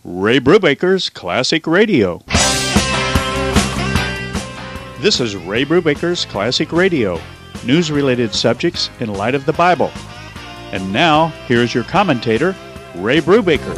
Ray Brubaker's Classic Radio. This is Ray Brubaker's Classic Radio, news-related subjects in light of the Bible. And now, here's your commentator, Ray Brubaker.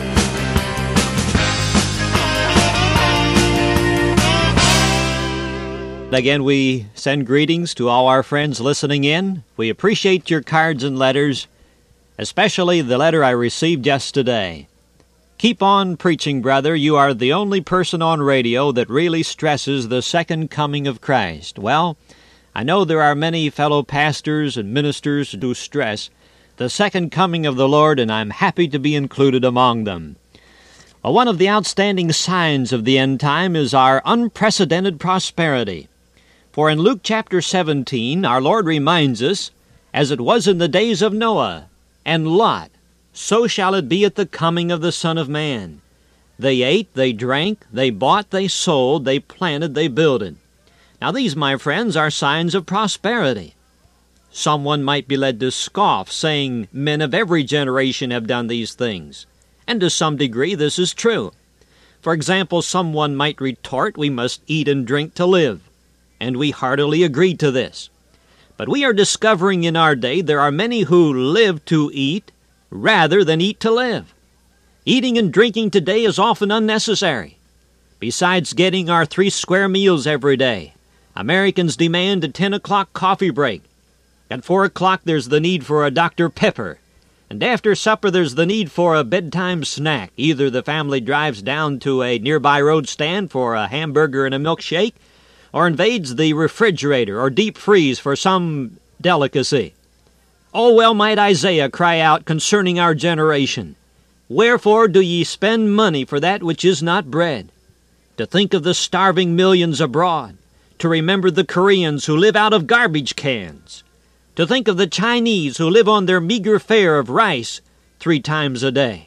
Again, we send greetings to all our friends listening in. We appreciate your cards and letters, especially the letter I received yesterday. Keep on preaching, brother. You are the only person on radio that really stresses the second coming of Christ. Well, I know there are many fellow pastors and ministers who stress the second coming of the Lord, and I'm happy to be included among them. Well, one of the outstanding signs of the end time is our unprecedented prosperity. For in Luke chapter 17, our Lord reminds us, as it was in the days of Noah and Lot, so shall it be at the coming of the Son of Man. They ate, they drank, they bought, they sold, they planted, they builded. Now these, my friends, are signs of prosperity. Someone might be led to scoff, saying men of every generation have done these things. And to some degree this is true. For example, someone might retort, we must eat and drink to live. And we heartily agree to this. But we are discovering in our day there are many who live to eat rather than eat to live. Eating and drinking today is often unnecessary. Besides getting our 3 square meals every day, Americans demand a 10 o'clock coffee break. At 4 o'clock there's the need for a Dr. Pepper. And after supper there's the need for a bedtime snack. Either the family drives down to a nearby road stand for a hamburger and a milkshake, or invades the refrigerator or deep freeze for some delicacy. Oh, well might Isaiah cry out concerning our generation, "Wherefore do ye spend money for that which is not bread?" To think of the starving millions abroad, to remember the Koreans who live out of garbage cans, to think of the Chinese who live on their meager fare of rice 3 times a day,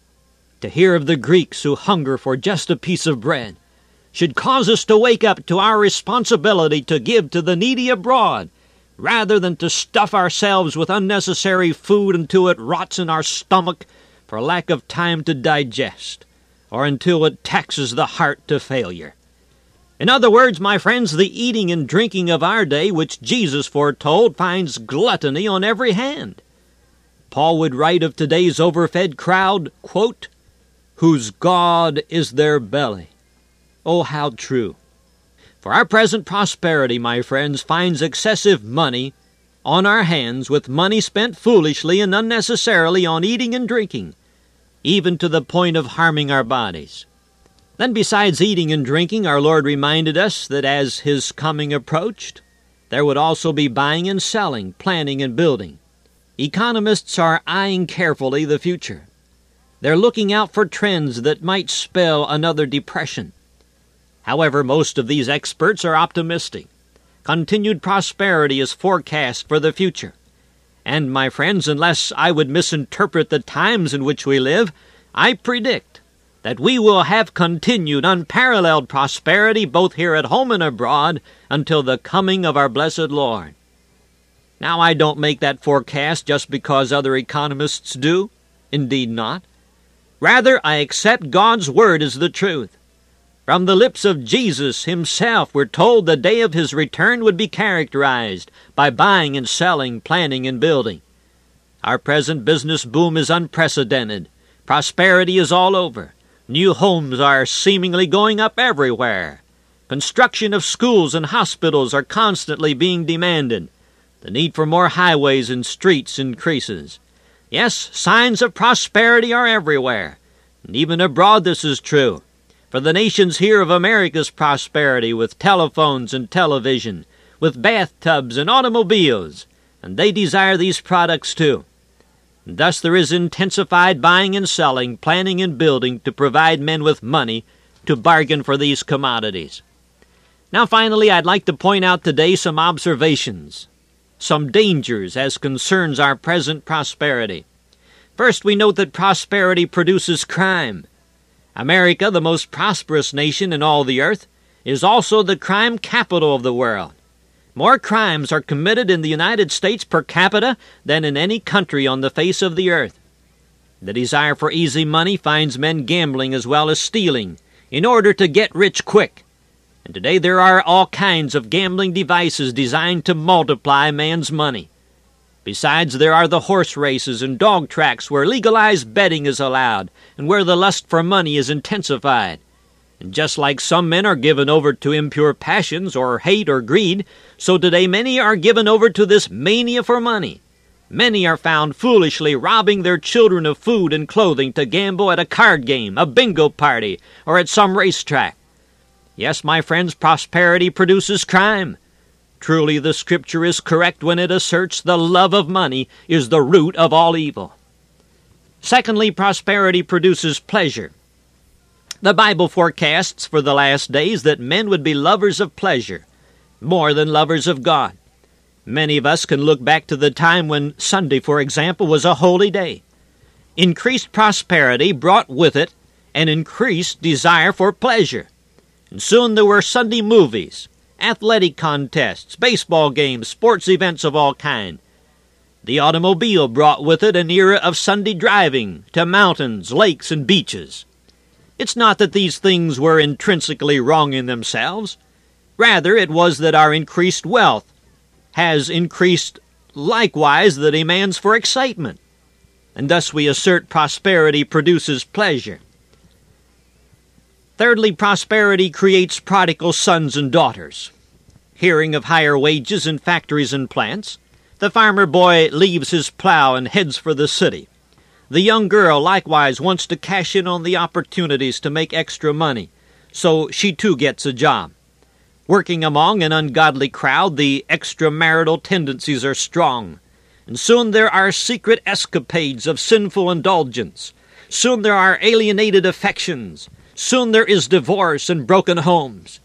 to hear of the Greeks who hunger for just a piece of bread, should cause us to wake up to our responsibility to give to the needy abroad, rather than to stuff ourselves with unnecessary food until it rots in our stomach for lack of time to digest, or until it taxes the heart to failure. In other words, my friends, the eating and drinking of our day, which Jesus foretold, finds gluttony on every hand. Paul would write of today's overfed crowd, quote, "whose God is their belly." Oh, how true. For our present prosperity, my friends, finds excessive money on our hands, with money spent foolishly and unnecessarily on eating and drinking, even to the point of harming our bodies. Then besides eating and drinking, our Lord reminded us that as His coming approached, there would also be buying and selling, planting and building. Economists are eyeing carefully the future. They're looking out for trends that might spell another depression. However, most of these experts are optimistic. Continued prosperity is forecast for the future. And, my friends, unless I would misinterpret the times in which we live, I predict that we will have continued unparalleled prosperity both here at home and abroad until the coming of our blessed Lord. Now, I don't make that forecast just because other economists do. Indeed not. Rather, I accept God's word as the truth. From the lips of Jesus Himself, we're told the day of His return would be characterized by buying and selling, planting and building. Our present business boom is unprecedented. Prosperity is all over. New homes are seemingly going up everywhere. Construction of schools and hospitals are constantly being demanded. The need for more highways and streets increases. Yes, signs of prosperity are everywhere. And even abroad this is true. For the nations hear of America's prosperity with telephones and television, with bathtubs and automobiles, and they desire these products too. And thus there is intensified buying and selling, planning and building to provide men with money to bargain for these commodities. Now finally, I'd like to point out today some observations, some dangers as concerns our present prosperity. First, we note that prosperity produces crime. America, the most prosperous nation in all the earth, is also the crime capital of the world. More crimes are committed in the United States per capita than in any country on the face of the earth. The desire for easy money finds men gambling as well as stealing in order to get rich quick. And today there are all kinds of gambling devices designed to multiply man's money. Besides, there are the horse races and dog tracks where legalized betting is allowed and where the lust for money is intensified. And just like some men are given over to impure passions or hate or greed, so today many are given over to this mania for money. Many are found foolishly robbing their children of food and clothing to gamble at a card game, a bingo party, or at some racetrack. Yes, my friends, prosperity produces crime. Truly, the Scripture is correct when it asserts the love of money is the root of all evil. Secondly, prosperity produces pleasure. The Bible forecasts for the last days that men would be lovers of pleasure more than lovers of God. Many of us can look back to the time when Sunday, for example, was a holy day. Increased prosperity brought with it an increased desire for pleasure. And soon there were Sunday movies, athletic contests, baseball games, sports events of all kinds. The automobile brought with it an era of Sunday driving to mountains, lakes, and beaches. It's not that these things were intrinsically wrong in themselves. Rather, it was that our increased wealth has increased likewise the demands for excitement. And thus we assert prosperity produces pleasure. Thirdly, prosperity creates prodigal sons and daughters. Hearing of higher wages in factories and plants, the farmer boy leaves his plow and heads for the city. The young girl likewise wants to cash in on the opportunities to make extra money, so she too gets a job. Working among an ungodly crowd, the extramarital tendencies are strong, and soon there are secret escapades of sinful indulgence. Soon there are alienated affections. Soon there is divorce and broken homes.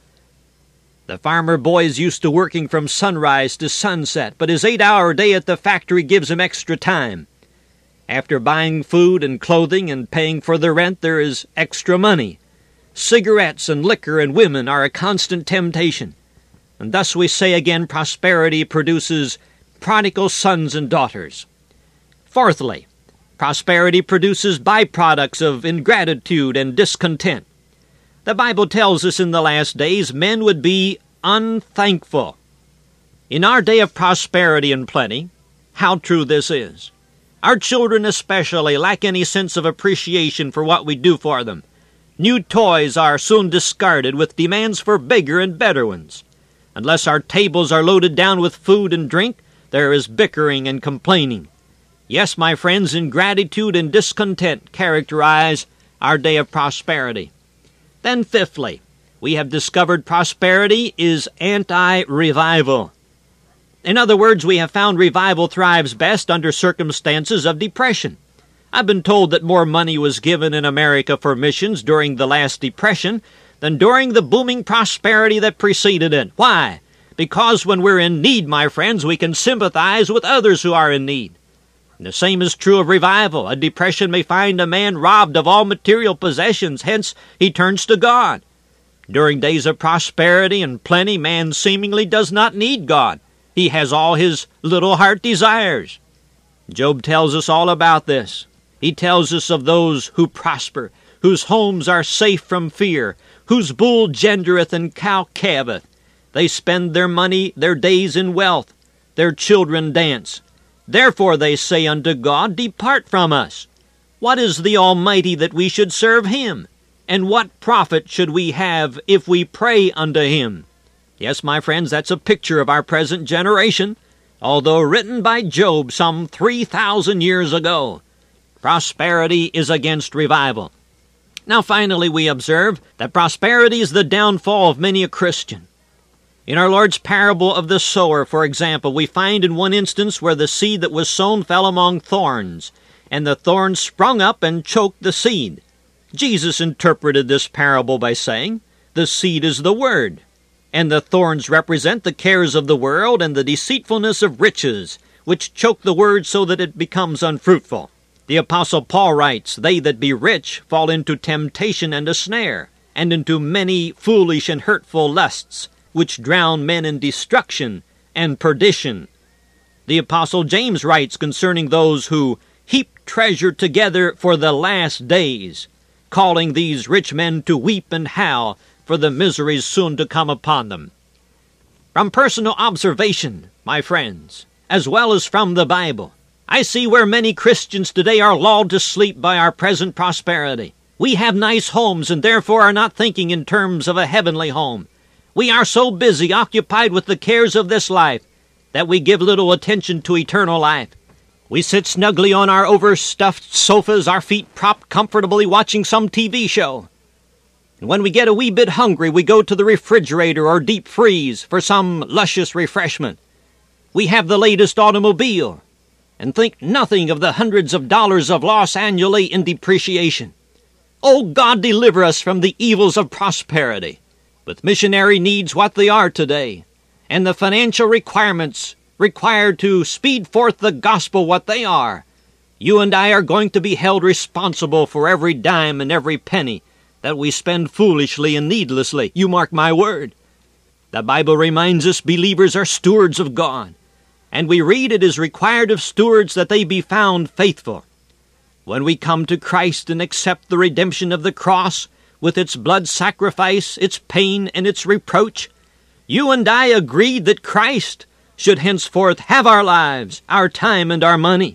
The farmer boy is used to working from sunrise to sunset, but his 8-hour day at the factory gives him extra time. After buying food and clothing and paying for the rent, there is extra money. Cigarettes and liquor and women are a constant temptation. And thus we say again, prosperity produces prodigal sons and daughters. Fourthly, prosperity produces byproducts of ingratitude and discontent. The Bible tells us in the last days men would be unthankful. In our day of prosperity and plenty, how true this is. Our children especially lack any sense of appreciation for what we do for them. New toys are soon discarded with demands for bigger and better ones. Unless our tables are loaded down with food and drink, there is bickering and complaining. Yes, my friends, ingratitude and discontent characterize our day of prosperity. Then fifthly, we have discovered prosperity is anti-revival. In other words, we have found revival thrives best under circumstances of depression. I've been told that more money was given in America for missions during the last depression than during the booming prosperity that preceded it. Why? Because when we're in need, my friends, we can sympathize with others who are in need. And the same is true of revival. A depression may find a man robbed of all material possessions, hence he turns to God. During days of prosperity and plenty, man seemingly does not need God. He has all his little heart desires. Job tells us all about this. He tells us of those who prosper, whose homes are safe from fear, whose bull gendereth and cow calveth. They spend their money, their days in wealth. Their children dance. Therefore they say unto God, Depart from us. What is the Almighty that we should serve him? And what profit should we have if we pray unto him? Yes, my friends, that's a picture of our present generation, although written by Job some 3,000 years ago. Prosperity is against revival. Now finally we observe that prosperity is the downfall of many a Christian. In our Lord's parable of the sower, for example, we find in one instance where the seed that was sown fell among thorns, and the thorns sprung up and choked the seed. Jesus interpreted this parable by saying, The seed is the word, and the thorns represent the cares of the world and the deceitfulness of riches, which choke the word so that it becomes unfruitful. The Apostle Paul writes, They that be rich fall into temptation and a snare, and into many foolish and hurtful lusts, which drown men in destruction and perdition. The Apostle James writes concerning those who heap treasure together for the last days, calling these rich men to weep and howl for the miseries soon to come upon them. From personal observation, my friends, as well as from the Bible, I see where many Christians today are lulled to sleep by our present prosperity. We have nice homes and therefore are not thinking in terms of a heavenly home. We are so busy, occupied with the cares of this life, that we give little attention to eternal life. We sit snugly on our overstuffed sofas, our feet propped comfortably watching some TV show. And when we get a wee bit hungry, we go to the refrigerator or deep freeze for some luscious refreshment. We have the latest automobile and think nothing of the hundreds of dollars of loss annually in depreciation. Oh, God, deliver us from the evils of prosperity. With missionary needs what they are today, and the financial requirements required to speed forth the gospel what they are, you and I are going to be held responsible for every dime and every penny that we spend foolishly and needlessly. You mark my word. The Bible reminds us believers are stewards of God, and we read it is required of stewards that they be found faithful. When we come to Christ and accept the redemption of the cross with its blood sacrifice, its pain, and its reproach, you and I agreed that Christ should henceforth have our lives, our time, and our money.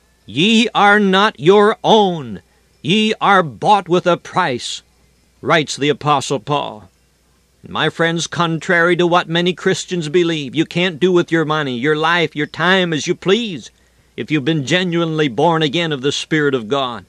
Ye are not your own. Ye are bought with a price, writes the Apostle Paul. My friends, contrary to what many Christians believe, you can't do with your money, your life, your time as you please if you've been genuinely born again of the Spirit of God.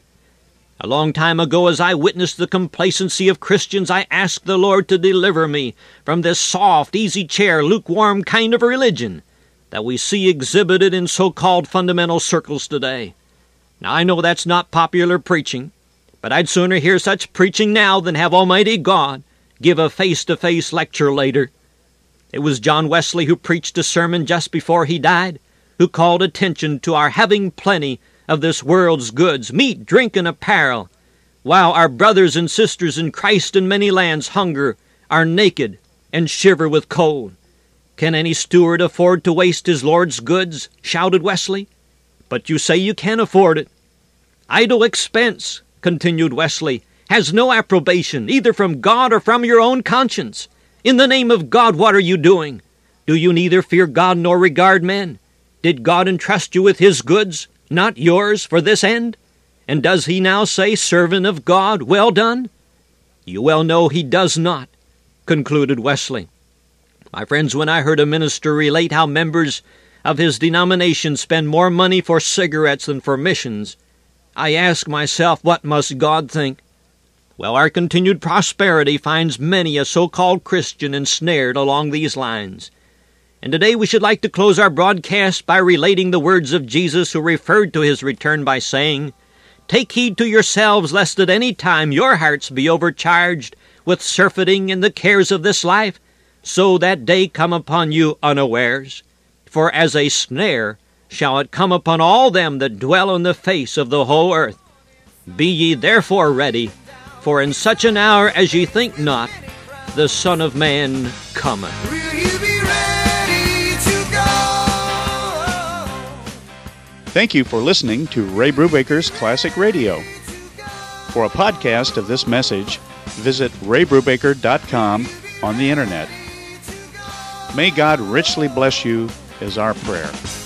A long time ago, as I witnessed the complacency of Christians, I asked the Lord to deliver me from this soft, easy-chair, lukewarm kind of religion that we see exhibited in so-called fundamental circles today. Now, I know that's not popular preaching, but I'd sooner hear such preaching now than have Almighty God give a face-to-face lecture later. It was John Wesley who preached a sermon just before he died, who called attention to our having plenty of this world's goods, meat, drink, and apparel, while our brothers and sisters in Christ in many lands hunger, are naked, and shiver with cold. Can any steward afford to waste his Lord's goods? Shouted Wesley. But you say you can't afford it. Idle expense, continued Wesley, has no approbation, either from God or from your own conscience. In the name of God, what are you doing? Do you neither fear God nor regard men? Did God entrust you with his goods, not yours, for this end? And does he now say, servant of God, well done? You well know he does not, concluded Wesley. My friends, when I heard a minister relate how members of his denomination spend more money for cigarettes than for missions, I ask myself, what must God think? Well, our continued prosperity finds many a so-called Christian ensnared along these lines. And today we should like to close our broadcast by relating the words of Jesus, who referred to his return by saying, "Take heed to yourselves, lest at any time your hearts be overcharged with surfeiting and the cares of this life, so that day come upon you unawares. For as a snare shall it come upon all them that dwell on the face of the whole earth. Be ye therefore ready, for in such an hour as ye think not, the Son of Man cometh." Thank you for listening to Ray Brubaker's Classic Radio. For a podcast of this message, visit raybrubaker.com on the internet. May God richly bless you is our prayer.